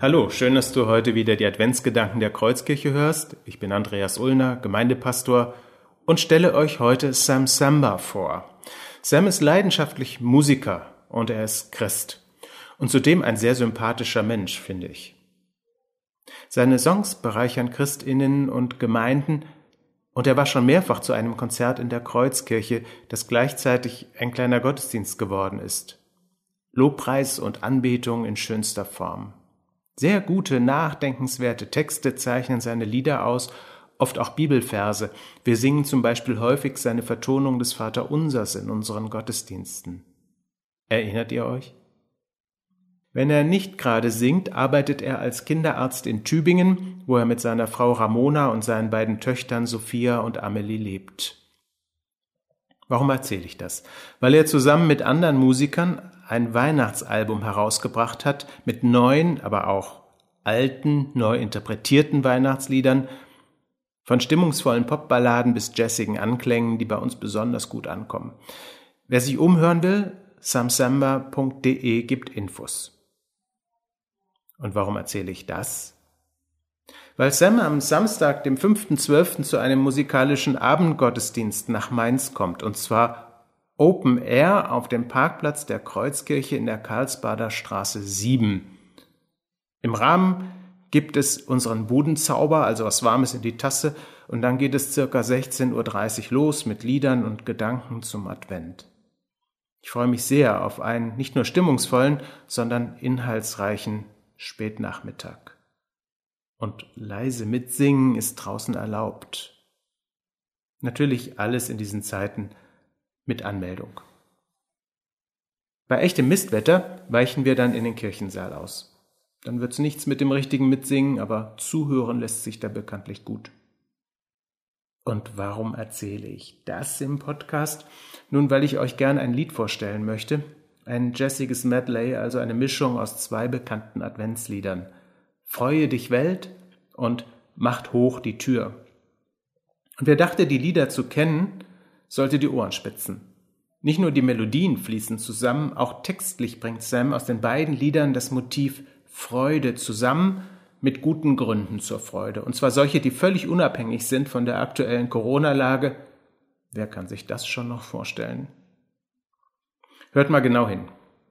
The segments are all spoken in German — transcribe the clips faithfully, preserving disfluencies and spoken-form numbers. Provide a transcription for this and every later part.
Hallo, schön, dass du heute wieder die Adventsgedanken der Kreuzkirche hörst. Ich bin Andreas Ullner, Gemeindepastor und stelle euch heute Sam Samba vor. Sam ist leidenschaftlich Musiker und er ist Christ und zudem ein sehr sympathischer Mensch, finde ich. Seine Songs bereichern Christinnen und Gemeinden und er war schon mehrfach zu einem Konzert in der Kreuzkirche, das gleichzeitig ein kleiner Gottesdienst geworden ist. Lobpreis und Anbetung in schönster Form. Sehr gute, nachdenkenswerte Texte zeichnen seine Lieder aus, oft auch Bibelverse. Wir singen zum Beispiel häufig seine Vertonung des Vaterunsers in unseren Gottesdiensten. Erinnert ihr euch? Wenn er nicht gerade singt, arbeitet er als Kinderarzt in Tübingen, wo er mit seiner Frau Ramona und seinen beiden Töchtern Sophia und Amelie lebt. Warum erzähle ich das? Weil er zusammen mit anderen Musikern ein Weihnachtsalbum herausgebracht hat mit neuen, aber auch alten, neu interpretierten Weihnachtsliedern, von stimmungsvollen Popballaden bis jazzigen Anklängen, die bei uns besonders gut ankommen. Wer sich umhören will, samsamba punkt de gibt Infos. Und warum erzähle ich das? Weil Sam am Samstag, dem fünften zwölften zu einem musikalischen Abendgottesdienst nach Mainz kommt, und zwar Open Air auf dem Parkplatz der Kreuzkirche in der Karlsbader Straße sieben. Im Rahmen gibt es unseren Budenzauber, also was Warmes in die Tasse, und dann geht es circa sechzehn Uhr dreißig los mit Liedern und Gedanken zum Advent. Ich freue mich sehr auf einen nicht nur stimmungsvollen, sondern inhaltsreichen Spätnachmittag. Und leise mitsingen ist draußen erlaubt. Natürlich alles in diesen Zeiten mit Anmeldung. Bei echtem Mistwetter weichen wir dann in den Kirchensaal aus. Dann wird's nichts mit dem richtigen Mitsingen, aber zuhören lässt sich da bekanntlich gut. Und warum erzähle ich das im Podcast? Nun, weil ich euch gerne ein Lied vorstellen möchte. Ein jazziges Medley, also eine Mischung aus zwei bekannten Adventsliedern. Freue dich Welt und Macht hoch die Tür. Und wer dachte, die Lieder zu kennen, sollte die Ohren spitzen. Nicht nur die Melodien fließen zusammen, auch textlich bringt Sam aus den beiden Liedern das Motiv Freude zusammen mit guten Gründen zur Freude. Und zwar solche, die völlig unabhängig sind von der aktuellen Corona-Lage. Wer kann sich das schon noch vorstellen? Hört mal genau hin.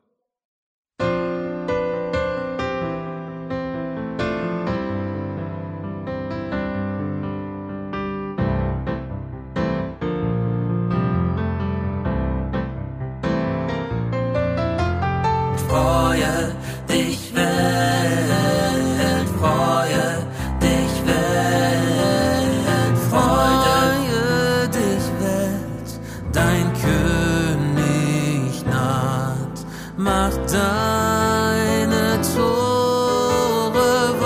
Freue dich Welt, freue dich Welt, freue dich Welt, dein König naht, mach deine Tore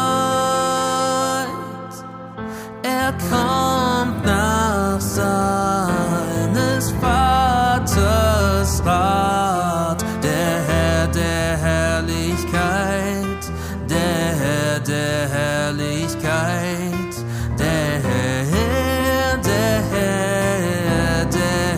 weit, er kommt nach seines Vaters Rat. Der Herrlichkeit, der Herr der Herrlichkeit, der Herr, der Herr, der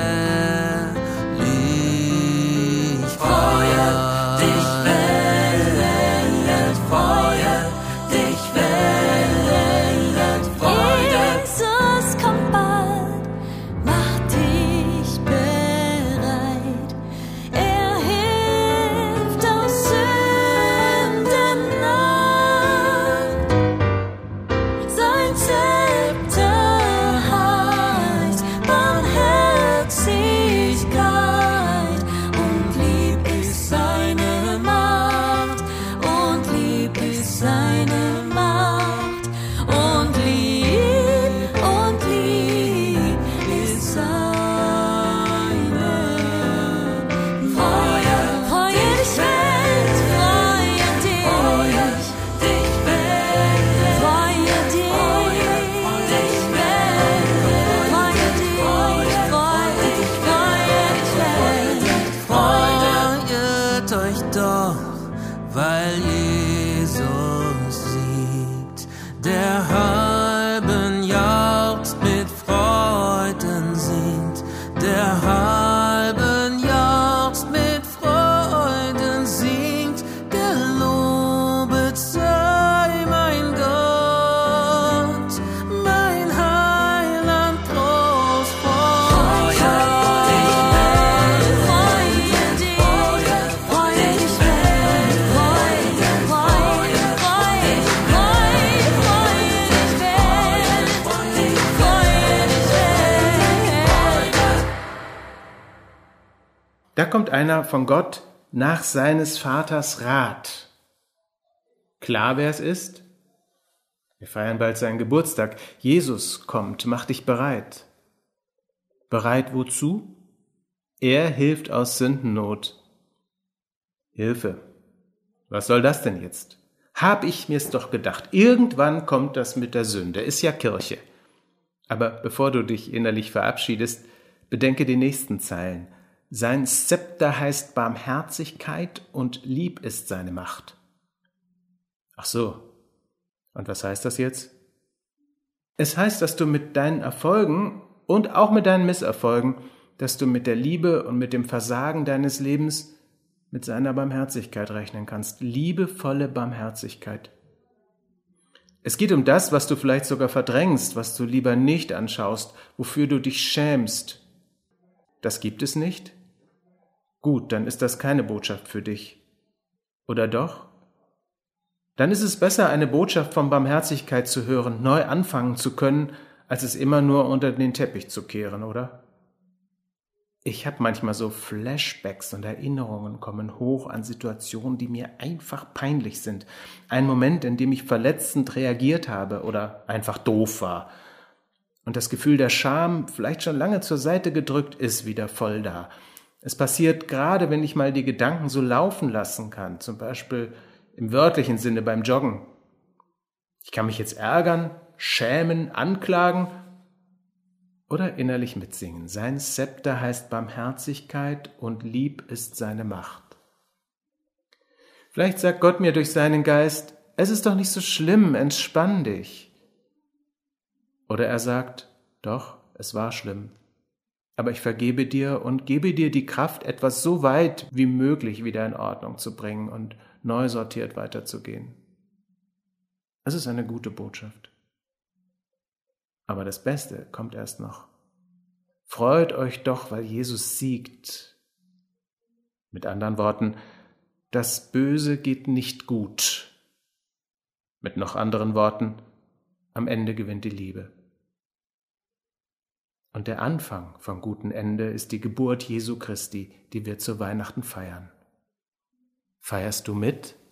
Herrlichkeit. Freue dich Welt, freue dich Welt, Freude. Jesus kommt bald, mach dich bereit. Er hilft aus Sündenland. Sein Zepter heißt Barmherzigkeit. Und lieb ist seine Macht, und lieb ist seine Macht, und lieb, und lieb ist seine Freue. Freue dich Welt, freue dich, Freue dich Welt, freue dich, freue dich Welt, freue dich, freue dich, freue dich Welt. Freudet euch doch, weil Jesus siegt. Der halben jauchzt mit Freuden singt. Der halben jauchzt mit Freuden singt. Gelobet kommt einer von Gott nach seines Vaters Rat. Klar, wer es ist? Wir feiern bald seinen Geburtstag. Jesus kommt, mach dich bereit. Bereit wozu? Er hilft aus Sündennot. Hilfe. Was soll das denn jetzt? Hab ich mir's doch gedacht. Irgendwann kommt das mit der Sünde. Ist ja Kirche. Aber bevor du dich innerlich verabschiedest, bedenke die nächsten Zeilen. Sein Zepter heißt Barmherzigkeit und lieb ist seine Macht. Ach so. Und was heißt das jetzt? Es heißt, dass du mit deinen Erfolgen und auch mit deinen Misserfolgen, dass du mit der Liebe und mit dem Versagen deines Lebens mit seiner Barmherzigkeit rechnen kannst. Liebevolle Barmherzigkeit. Es geht um das, was du vielleicht sogar verdrängst, was du lieber nicht anschaust, wofür du dich schämst. Das gibt es nicht? Gut, dann ist das keine Botschaft für dich. Oder doch? Dann ist es besser, eine Botschaft von Barmherzigkeit zu hören, neu anfangen zu können, als es immer nur unter den Teppich zu kehren, oder? Ich habe manchmal so Flashbacks und Erinnerungen kommen hoch an Situationen, die mir einfach peinlich sind. Ein Moment, in dem ich verletzend reagiert habe oder einfach doof war. Und das Gefühl der Scham, vielleicht schon lange zur Seite gedrückt, ist wieder voll da. Es passiert gerade, wenn ich mal die Gedanken so laufen lassen kann, zum Beispiel im wörtlichen Sinne beim Joggen. Ich kann mich jetzt ärgern, schämen, anklagen oder innerlich mitsingen. Sein Zepter heißt Barmherzigkeit und lieb ist seine Macht. Vielleicht sagt Gott mir durch seinen Geist, es ist doch nicht so schlimm, entspann dich. Oder er sagt, doch, es war schlimm. Aber ich vergebe dir und gebe dir die Kraft, etwas so weit wie möglich wieder in Ordnung zu bringen und neu sortiert weiterzugehen. Es ist eine gute Botschaft. Aber das Beste kommt erst noch. Freut euch doch, weil Jesus siegt. Mit anderen Worten, das Böse geht nicht gut. Mit noch anderen Worten, am Ende gewinnt die Liebe. Und der Anfang vom guten Ende ist die Geburt Jesu Christi, die wir zu Weihnachten feiern. Feierst du mit?